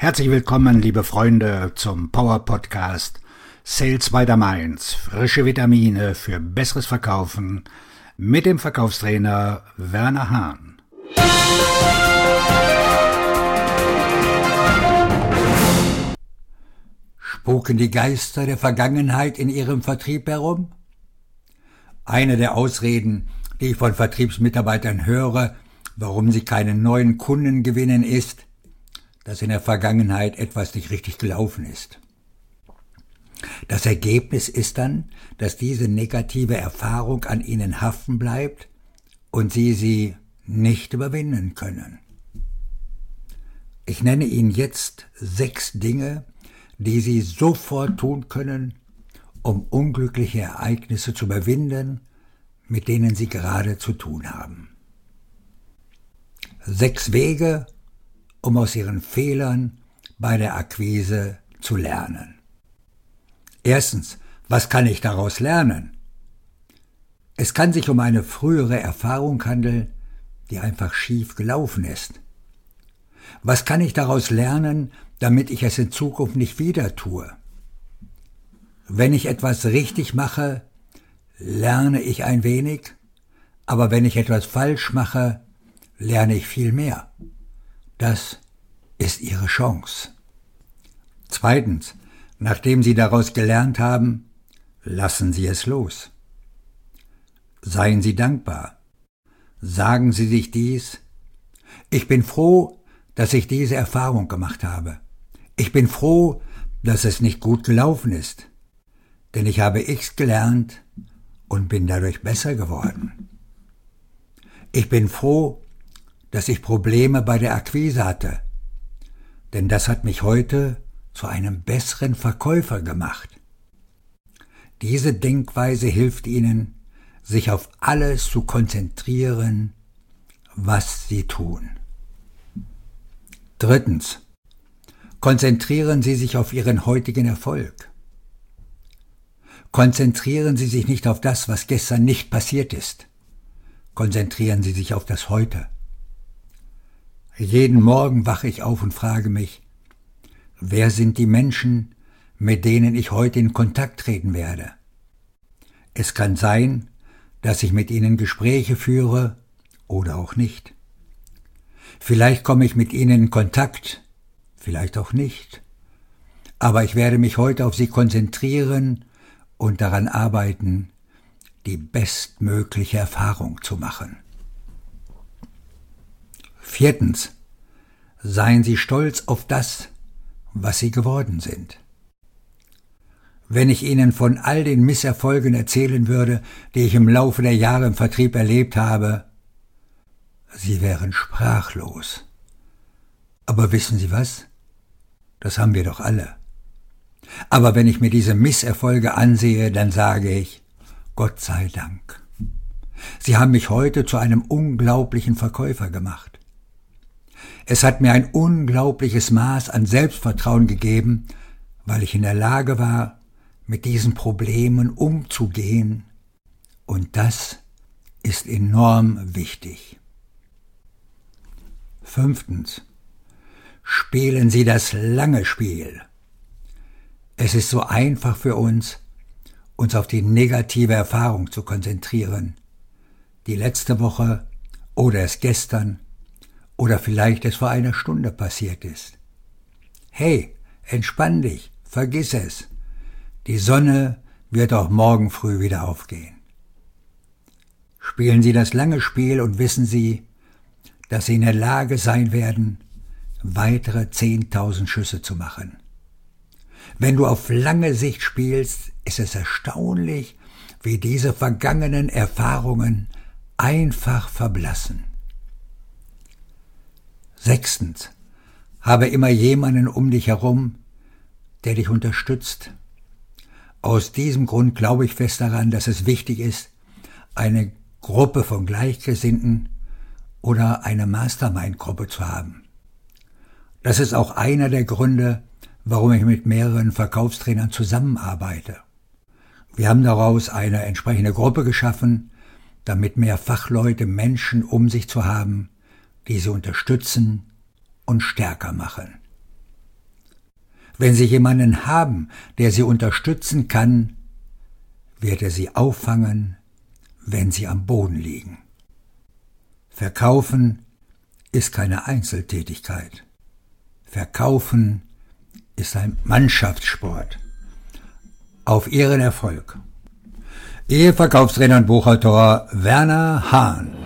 Herzlich willkommen, liebe Freunde, zum Power Podcast Sales by the Mainz. Frische Vitamine für besseres Verkaufen mit dem Verkaufstrainer Werner Hahn. Spuken die Geister der Vergangenheit in Ihrem Vertrieb herum? Eine der Ausreden, die ich von Vertriebsmitarbeitern höre, warum sie keinen neuen Kunden gewinnen, ist, dass in der Vergangenheit etwas nicht richtig gelaufen ist. Das Ergebnis ist dann, dass diese negative Erfahrung an Ihnen haften bleibt und Sie nicht überwinden können. Ich nenne Ihnen jetzt 6 Dinge, die Sie sofort tun können, um unglückliche Ereignisse zu überwinden, mit denen Sie gerade zu tun haben. 6 Wege, um aus Ihren Fehlern bei der Akquise zu lernen. Erstens, was kann ich daraus lernen? Es kann sich um eine frühere Erfahrung handeln, die einfach schief gelaufen ist. Was kann ich daraus lernen, damit ich es in Zukunft nicht wieder tue? Wenn ich etwas richtig mache, lerne ich ein wenig, aber wenn ich etwas falsch mache, lerne ich viel mehr. Das ist Ihre Chance. Zweitens, nachdem Sie daraus gelernt haben, lassen Sie es los. Seien Sie dankbar. Sagen Sie sich dies: Ich bin froh, dass ich diese Erfahrung gemacht habe. Ich bin froh, dass es nicht gut gelaufen ist, denn ich habe X gelernt und bin dadurch besser geworden. Ich bin froh, dass ich Probleme bei der Akquise hatte, denn das hat mich heute zu einem besseren Verkäufer gemacht. Diese Denkweise hilft Ihnen, sich auf alles zu konzentrieren, was Sie tun. Drittens, konzentrieren Sie sich auf Ihren heutigen Erfolg. Konzentrieren Sie sich nicht auf das, was gestern nicht passiert ist. Konzentrieren Sie sich auf das Heute. Jeden Morgen wache ich auf und frage mich, wer sind die Menschen, mit denen ich heute in Kontakt treten werde? Es kann sein, dass ich mit ihnen Gespräche führe oder auch nicht. Vielleicht komme ich mit ihnen in Kontakt, vielleicht auch nicht. Aber ich werde mich heute auf sie konzentrieren und daran arbeiten, die bestmögliche Erfahrung zu machen. Viertens, seien Sie stolz auf das, was Sie geworden sind. Wenn ich Ihnen von all den Misserfolgen erzählen würde, die ich im Laufe der Jahre im Vertrieb erlebt habe, Sie wären sprachlos. Aber wissen Sie was? Das haben wir doch alle. Aber wenn ich mir diese Misserfolge ansehe, dann sage ich, Gott sei Dank. Sie haben mich heute zu einem unglaublichen Verkäufer gemacht. Es hat mir ein unglaubliches Maß an Selbstvertrauen gegeben, weil ich in der Lage war, mit diesen Problemen umzugehen, und das ist enorm wichtig. Fünftens, spielen Sie das lange Spiel. Es ist so einfach für uns auf die negative Erfahrung zu konzentrieren, die letzte Woche oder es gestern oder vielleicht es vor einer Stunde passiert ist. Hey, entspann dich, vergiss es. Die Sonne wird auch morgen früh wieder aufgehen. Spielen Sie das lange Spiel und wissen Sie, dass Sie in der Lage sein werden, weitere 10.000 Schüsse zu machen. Wenn du auf lange Sicht spielst, ist es erstaunlich, wie diese vergangenen Erfahrungen einfach verblassen. Sechstens, habe immer jemanden um dich herum, der dich unterstützt. Aus diesem Grund glaube ich fest daran, dass es wichtig ist, eine Gruppe von Gleichgesinnten oder eine Mastermind-Gruppe zu haben. Das ist auch einer der Gründe, warum ich mit mehreren Verkaufstrainern zusammenarbeite. Wir haben daraus eine entsprechende Gruppe geschaffen, damit mehr Fachleute, Menschen um sich zu haben, die sie unterstützen und stärker machen. Wenn Sie jemanden haben, der Sie unterstützen kann, wird er Sie auffangen, wenn Sie am Boden liegen. Verkaufen ist keine Einzeltätigkeit. Verkaufen ist ein Mannschaftssport. Auf Ihren Erfolg. Ihr Verkaufstrainer und Buchautor Werner Hahn.